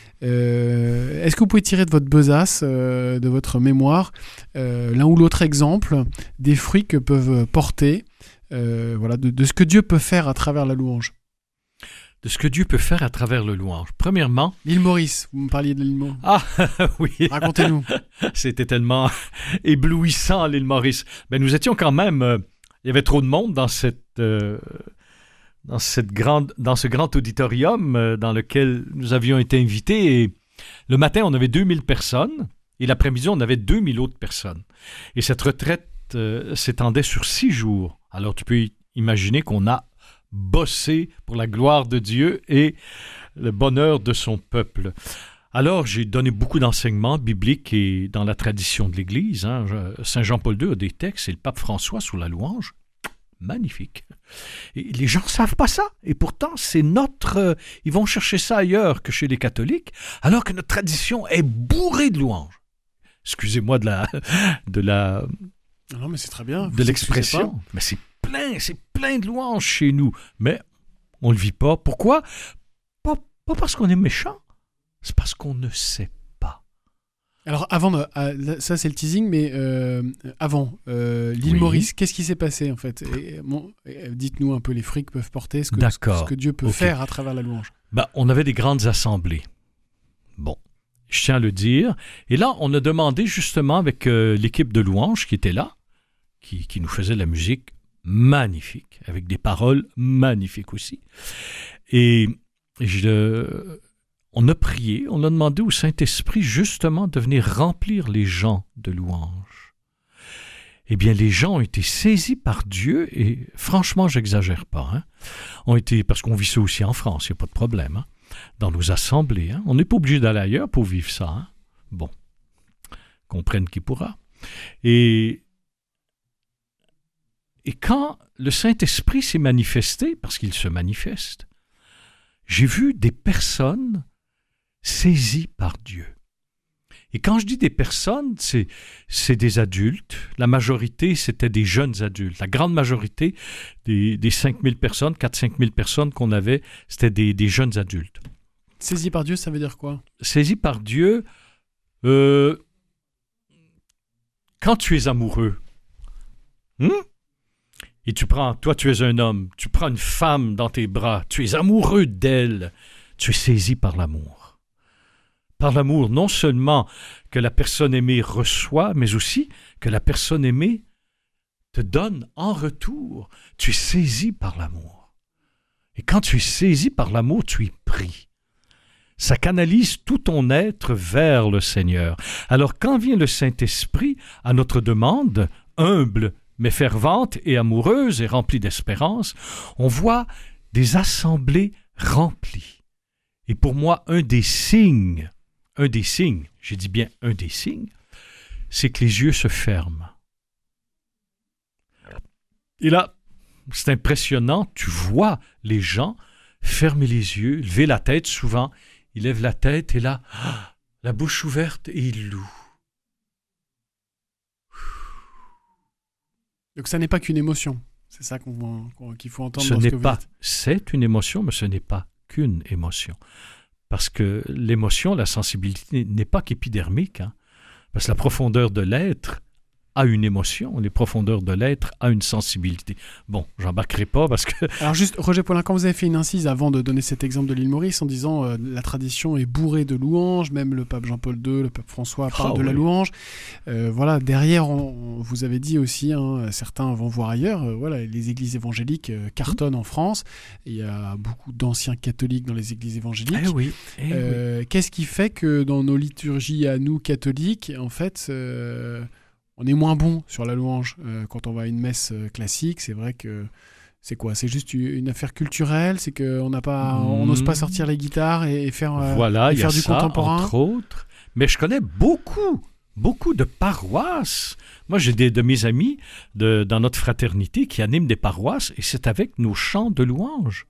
Euh, est-ce que vous pouvez tirer de votre besace, euh, de votre mémoire, euh, l'un ou l'autre exemple des fruits que peuvent porter, euh, voilà, de, de ce que Dieu peut faire à travers la louange? De ce que Dieu peut faire à travers le louange. Premièrement... L'île Maurice, vous me parliez de l'île Maurice. Ah, oui. Racontez-nous. C'était tellement éblouissant, l'île Maurice. Ben, nous étions quand même... Euh, il y avait trop de monde dans cette... Euh, dans, cette grande, dans ce grand auditorium euh, dans lequel nous avions été invités. Et le matin, on avait deux mille personnes et l'après-midi, on avait deux mille autres personnes. Et cette retraite euh, s'étendait sur six jours. Alors, tu peux imaginer qu'on a bossé pour la gloire de Dieu et le bonheur de son peuple. Alors, j'ai donné beaucoup d'enseignements bibliques et dans la tradition de l'Église. Hein. Saint Jean-Paul deux a des textes et le pape François sur la louange. Magnifique. Et les gens ne savent pas ça. Et pourtant, c'est notre... Euh, ils vont chercher ça ailleurs que chez les catholiques, alors que notre tradition est bourrée de louanges. Excusez-moi de la... De la non, mais c'est très bien. de l'expression. Mais c'est plein, c'est plein de louanges chez nous. Mais on ne le vit pas. Pourquoi? Pas, pas parce qu'on est méchant. C'est parce qu'on ne sait pas. Alors, avant, de, euh, ça c'est le teasing, mais euh, avant, euh, l'île Oui. Maurice, qu'est-ce qui s'est passé en fait? Et, bon, et, dites-nous un peu les fruits que peuvent porter, ce que, D'accord. ce que Dieu peut Ok. faire à travers la louange. Ben, on avait des grandes assemblées. Bon, je tiens à le dire. Et là, on a demandé justement avec euh, l'équipe de louange qui était là, qui, qui nous faisait de la musique magnifique, avec des paroles magnifiques aussi. Et je... On a prié, on a demandé au Saint-Esprit justement de venir remplir les gens de louange. eh bien, les gens ont été saisis par Dieu, et franchement, j'exagère pas, hein, ont été, parce qu'on vit ça aussi en France, il n'y a pas de problème, hein, dans nos assemblées. Hein, on n'est pas obligé d'aller ailleurs pour vivre ça. Hein. Bon, comprenne qui pourra. Et, et quand le Saint-Esprit s'est manifesté, parce qu'il se manifeste, j'ai vu des personnes saisies par Dieu. Et quand je dis des personnes, c'est, c'est des adultes. La majorité, c'était des jeunes adultes. La grande majorité des, des cinq mille personnes, quatre à cinq mille personnes qu'on avait, c'était des, des jeunes adultes. Saisi par Dieu, ça veut dire quoi? Saisi par Dieu, euh, quand tu es amoureux, hein? Et tu prends, toi tu es un homme, tu prends une femme dans tes bras, tu es amoureux d'elle, tu es saisi par l'amour. Par l'amour, non seulement que la personne aimée reçoit, mais aussi que la personne aimée te donne en retour. Tu es saisi par l'amour. Et quand tu es saisi par l'amour, tu es pris. Ça canalise tout ton être vers le Seigneur. Alors quand vient le Saint-Esprit à notre demande, humble, mais fervente et amoureuse et remplie d'espérance, on voit des assemblées remplies. Et pour moi, un des signes Un des signes, j'ai dit bien un des signes, c'est que les yeux se ferment. Et là, c'est impressionnant, tu vois les gens fermer les yeux, lever la tête, souvent, ils lèvent la tête et là, la bouche ouverte et ils louent. Donc ça n'est pas qu'une émotion, c'est ça qu'on, qu'on, qu'il faut entendre ce dans ce n'est que vous pas, dites. C'est une émotion, mais ce n'est pas qu'une émotion. Parce que l'émotion, la sensibilité n'est pas qu'épidermique. Hein? Parce que la profondeur de l'être a une émotion, les profondeurs de l'être a une sensibilité. Bon, j'embarquerai pas parce que... Alors juste, Roger Paulin, quand vous avez fait une incise avant de donner cet exemple de l'île Maurice en disant euh, la tradition est bourrée de louanges, même le pape Jean-Paul deux, le pape François parle oh, de oui. la louange. Euh, voilà, derrière, on, on, vous avez dit aussi, hein, certains vont voir ailleurs, euh, voilà, les églises évangéliques euh, cartonnent en France. Il y a beaucoup d'anciens catholiques dans les églises évangéliques. Eh oui, eh euh, oui. Qu'est-ce qui fait que dans nos liturgies à nous, catholiques, en fait... Euh, on est moins bon sur la louange euh, quand on va à une messe euh, classique. C'est vrai que c'est quoi? C'est juste une affaire culturelle. C'est qu'on n'a pas, mmh. on n'ose pas sortir les guitares et, et faire, euh, voilà, et faire y a du ça, contemporain. Entre autres. Mais je connais beaucoup, beaucoup de paroisses. Moi, j'ai des de mes amis de, dans notre fraternité qui animent des paroisses et c'est avec nos chants de louange.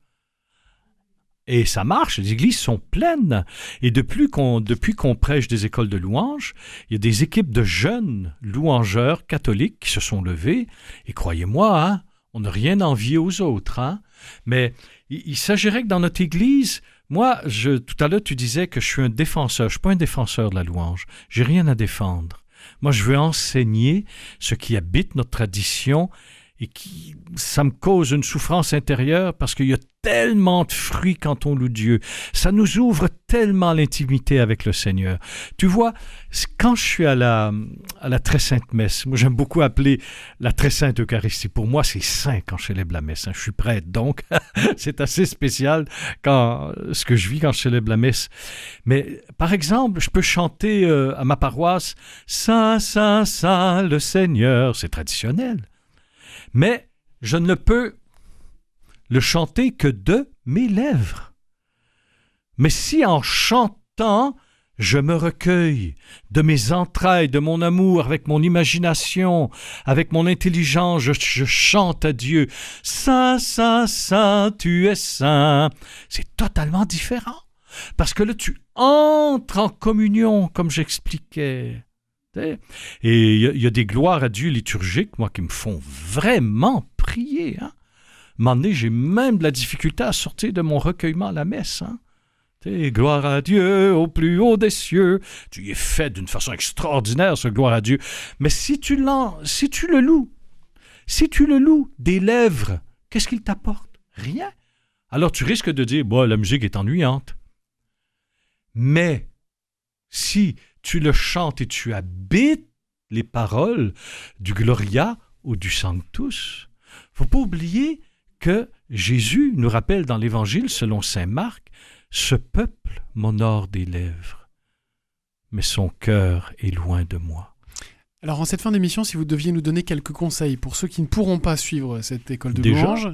Et ça marche, les églises sont pleines. Et depuis qu'on, depuis qu'on prêche des écoles de louanges, il y a des équipes de jeunes louangeurs catholiques qui se sont levés. Et croyez-moi, hein, on n'a rien à envier aux autres. Hein. Mais il, il s'agirait que dans notre église, moi, je, tout à l'heure, tu disais que je suis un défenseur. Je ne suis pas un défenseur de la louange. J'ai rien à défendre. Moi, je veux enseigner ce qui habite notre tradition et qui, ça me cause une souffrance intérieure parce qu'il y a tellement de fruits quand on loue Dieu. Ça nous ouvre tellement l'intimité avec le Seigneur. Tu vois, quand je suis à la, à la très sainte messe, moi j'aime beaucoup appeler la très sainte Eucharistie. Pour moi, c'est saint quand je célèbre la messe. Hein. Je suis prêtre, donc c'est assez spécial quand, ce que je vis quand je célèbre la messe. Mais par exemple, je peux chanter euh, à ma paroisse « Saint, Saint, Saint, le Seigneur ». C'est traditionnel. Mais je ne peux le chanter que de mes lèvres. Mais si en chantant, je me recueille de mes entrailles, de mon amour, avec mon imagination, avec mon intelligence, je, je chante à Dieu. Saint, Saint, Saint, tu es saint. C'est totalement différent. Parce que là, tu entres en communion, comme j'expliquais. Et il y, y a des gloires à Dieu liturgiques, moi, qui me font vraiment prier. Hein. À un moment donné, j'ai même de la difficulté à sortir de mon recueillement à la messe. Hein. Gloire à Dieu au plus haut des cieux. Tu y es fait d'une façon extraordinaire, ce gloire à Dieu. Mais si tu, si tu le loues, si tu le loues des lèvres, qu'est-ce qu'il t'apporte? Rien. Alors tu risques de dire, bon, la musique est ennuyante. Mais si tu le chantes et tu habites les paroles du Gloria ou du Sanctus, il ne faut pas oublier que Jésus nous rappelle dans l'Évangile, selon saint Marc, « Ce peuple m'honore des lèvres, mais son cœur est loin de moi. » Alors en cette fin d'émission, si vous deviez nous donner quelques conseils pour ceux qui ne pourront pas suivre cette école de Déjà louanges,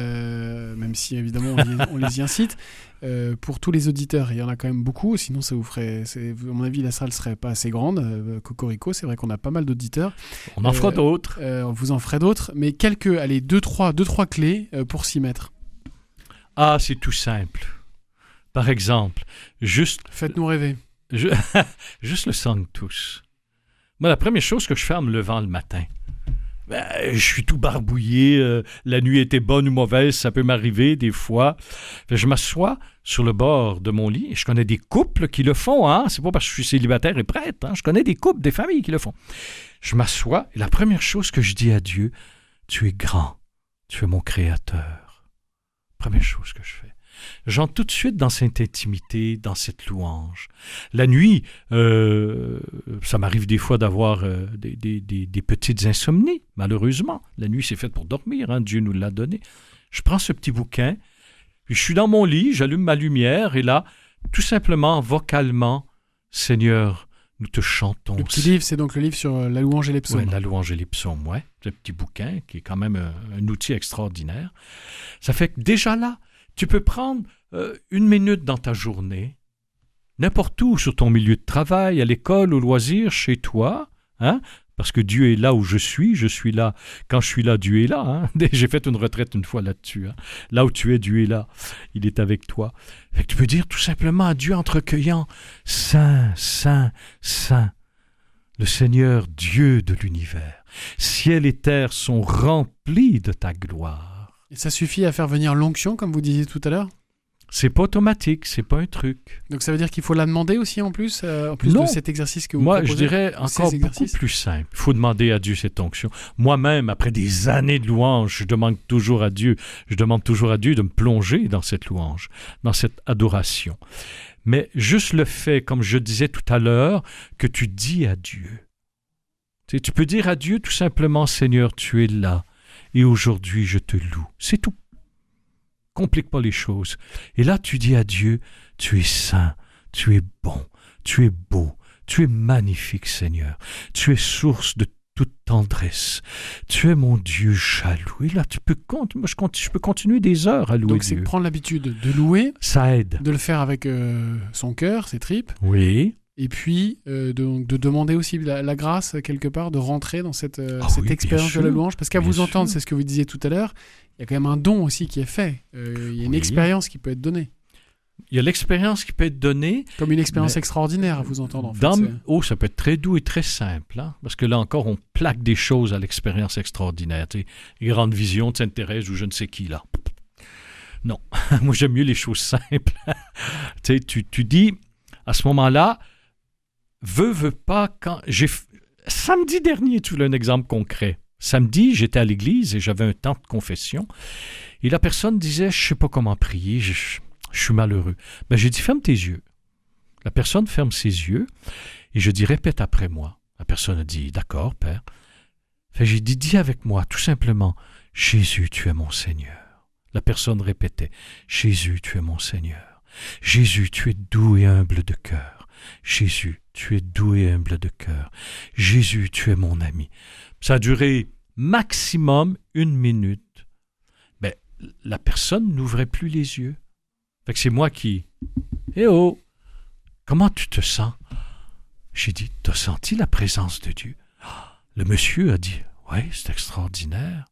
euh, même si évidemment on les, on les y incite, euh, pour tous les auditeurs, il y en a quand même beaucoup, sinon ça vous ferait, c'est, à mon avis la salle serait pas assez grande, euh, Cocorico, c'est vrai qu'on a pas mal d'auditeurs. On en Euh, fera d'autres. Euh, vous en ferez d'autres, mais quelques, allez, deux, trois, deux, trois clés euh, pour s'y mettre. Ah, c'est tout simple. Par exemple, juste, Faites-nous rêver. je- juste le Sanctus. Moi, la première chose que je fais en me levant le matin, ben, je suis tout barbouillé, euh, la nuit était bonne ou mauvaise, ça peut m'arriver des fois. Fait, je m'assois sur le bord de mon lit, et je connais des couples qui le font, hein? C'est pas parce que je suis célibataire et prêtre, hein? Je connais des couples, des familles qui le font. Je m'assois, et la première chose que je dis à Dieu, tu es grand, tu es mon créateur. Première chose que je fais. J'entre tout de suite dans cette intimité, dans cette louange. La nuit, euh, ça m'arrive des fois d'avoir euh, des, des, des, des petites insomnies, malheureusement. La nuit, c'est faite pour dormir, hein, Dieu nous l'a donné. Je prends ce petit bouquin, puis je suis dans mon lit, j'allume ma lumière, et là, tout simplement, vocalement, Seigneur, nous te chantons. Le petit livre, c'est donc le livre sur euh, la louange et les psaumes. Ouais, la louange et les psaumes, ouais. Ce petit bouquin qui est quand même un, un outil extraordinaire. Ça fait que déjà là, tu peux prendre euh, une minute dans ta journée, n'importe où, sur ton milieu de travail, à l'école, au loisir, chez toi, hein, parce que Dieu est là où je suis, je suis là. Quand je suis là, Dieu est là. Hein. J'ai fait une retraite une fois là-dessus. Hein. Là où tu es, Dieu est là. Il est avec toi. Fait que tu peux dire tout simplement à Dieu en te recueillant, Saint, Saint, Saint, le Seigneur Dieu de l'univers. Ciel et terre sont remplis de ta gloire. Et ça suffit à faire venir l'onction, comme vous disiez tout à l'heure? C'est pas automatique, c'est pas un truc. Donc ça veut dire qu'il faut la demander aussi en plus, euh, en plus Non. de cet exercice que vous Moi, proposez? je dirais Ou ces encore beaucoup exercices? plus simple. Il faut demander à Dieu cette onction. Moi-même, après des années de louange, je demande toujours à Dieu, je demande toujours à Dieu de me plonger dans cette louange, dans cette adoration. Mais juste le fait, comme je disais tout à l'heure, que tu dis à Dieu. Tu sais, tu peux dire à Dieu tout simplement, Seigneur, tu es là, et aujourd'hui je te loue. C'est tout. Complique pas les choses. Et là, tu dis à Dieu, tu es saint, tu es bon, tu es beau, tu es magnifique, Seigneur. Tu es source de toute tendresse. Tu es mon Dieu jaloux. Et là, tu peux, moi, je, je peux continuer des heures à louer Donc Dieu. c'est prendre l'habitude de louer, Ça aide. de le faire avec euh, son cœur, ses tripes, Oui. et puis euh, de, de demander aussi la, la grâce, quelque part, de rentrer dans cette, euh, Ah cette oui, bien expérience de sûr, la louange. Parce qu'à bien vous entendre, sûr. c'est ce que vous disiez tout à l'heure, il y a quand même un don aussi qui est fait. Euh, il y a une Oui. expérience qui peut être donnée. Il y a l'expérience qui peut être donnée. Comme une expérience Mais- extraordinaire à vous entendre, en fait. Dans- c'est- Oh, ça peut être très doux et très simple, hein? Parce que là encore, on plaque des choses à l'expérience extraordinaire. Tu sais, les grandes visions de Sainte-Thérèse ou je ne sais qui, là. Non, moi j'aime mieux les choses simples. Tu sais, tu, tu dis, à ce moment-là, veux, veux pas, quand... j'ai f- Samedi dernier, tu veux un exemple concret. Samedi, j'étais à l'église et j'avais un temps de confession. Et la personne disait, je sais pas comment prier, je, je- je suis malheureux. Ben, j'ai dit, ferme tes yeux. La personne ferme ses yeux et je dis, répète après moi. La personne a dit, d'accord, Père. Fait, j'ai dit, dis avec moi, tout simplement, Jésus, tu es mon Seigneur. La personne répétait, Jésus, tu es mon Seigneur. Jésus, tu es doux et humble de cœur. Jésus, tu es doux et humble de cœur. Jésus, tu es mon ami. Ça a duré maximum une minute. Ben, la personne n'ouvrait plus les yeux. Fait que c'est moi qui... Eh oh! Comment tu te sens? J'ai dit, t'as senti la présence de Dieu? Ah, le monsieur a dit, ouais, c'est extraordinaire.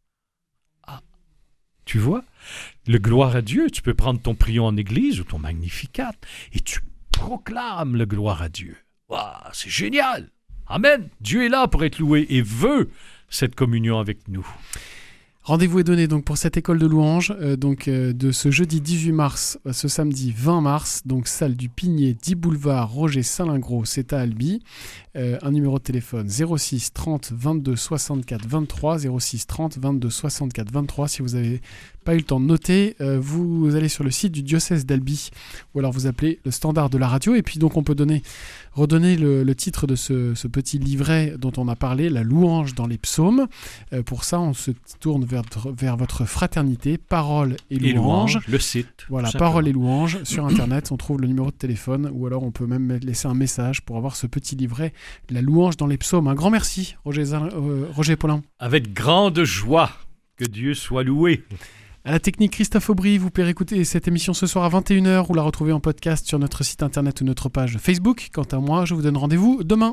Ah, tu vois? Le gloire à Dieu, tu peux prendre ton prion en église ou ton Magnificat et tu proclames le gloire à Dieu. Waouh, c'est génial! Amen! Dieu est là pour être loué et veut cette communion avec nous. Rendez-vous est donné donc pour cette école de louange, euh, donc euh, de ce jeudi dix-huit mars à ce samedi vingt mars, donc salle du Pigné, dix boulevard Roger Salingros, c'est à Albi. Euh, un numéro de téléphone zéro six trente vingt-deux soixante-quatre vingt-trois, zéro six trente vingt-deux soixante-quatre vingt-trois. Si vous n'avez pas eu le temps de noter, euh, vous allez sur le site du diocèse d'Albi ou alors vous appelez le standard de la radio et puis donc on peut donner, redonner le, le titre de ce, ce petit livret dont on a parlé, la louange dans les psaumes. Euh, pour ça, on se tourne vers, vers votre fraternité, Parole et Et louange. louange, le site. Voilà, tout Parole et simplement. louange. Sur Internet, on trouve le numéro de téléphone ou alors on peut même laisser un message pour avoir ce petit livret la louange dans les psaumes. Un grand merci, Roger, euh, Roger Paulin. Avec grande joie, que Dieu soit loué. À la technique, Christophe Aubry. Vous pouvez écouter cette émission ce soir à vingt et une heures ou la retrouver en podcast sur notre site internet ou notre page Facebook. Quant à moi, je vous donne rendez-vous demain.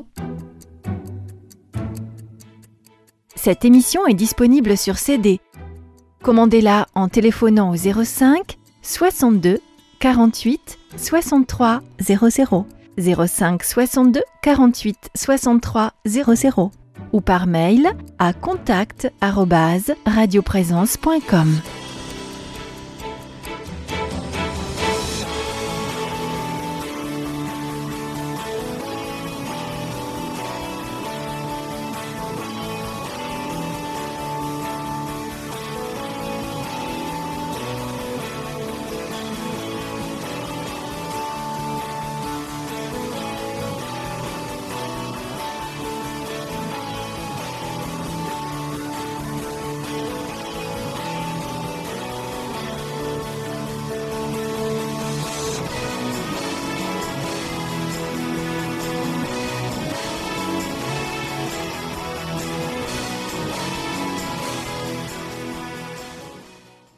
Cette émission est disponible sur C D. Commandez-la en téléphonant au zéro cinq soixante-deux quarante-huit soixante-trois zéro zéro, zéro cinq soixante-deux quarante-huit soixante-trois zéro zéro ou par mail à contact arobase radioprésence point com.